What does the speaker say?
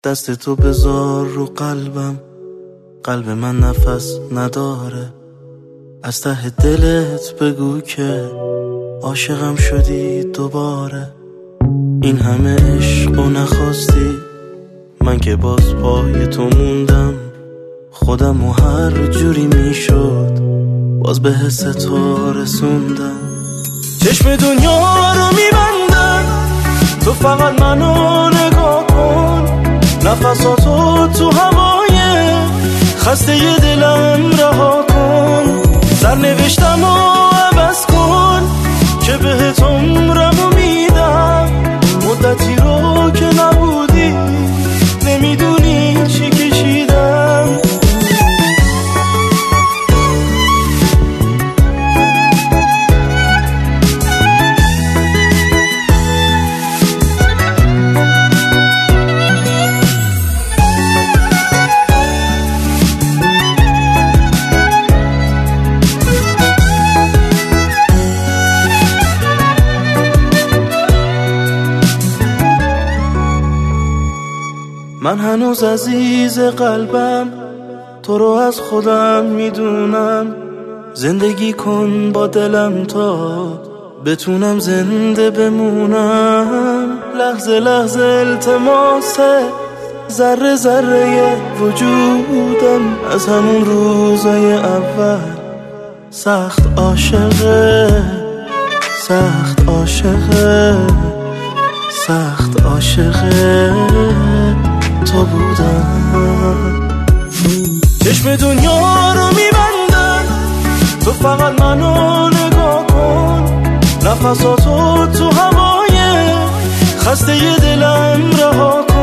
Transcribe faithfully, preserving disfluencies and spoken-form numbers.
دست تو بذار رو قلبم، قلب من نفس نداره. از ته دلت بگو که عاشقم شدی دوباره. این همه عشق و نخواستی، من که باز پای تو موندم. خودم و هر جوری میشد باز به حس تو رسوندم. چشم دنیا رو میبندم، تو فقط منو نگاه کن. نفساتو تو هوای خسته ی دلم رها کن. سرنوشتم و عوض کن که بهت عمرمو میدم. مدتی رو که نبودی نمیدونی چی کشیدم. من هنوز عزیز قلبم، تو رو از خودم میدونم. زندگی کن با دلم تا بتونم زنده بمونم. لحظه لحظه التماسه، ذره ذره وجودم. از همون روزای اول سخت عاشقه، سخت عاشقه، سخت عاشقه تو بودم. چشم دنیا رو میبندم، تو فقط منو نگاه کن. نفساتو تو هوای خسته ی دلم رها کن.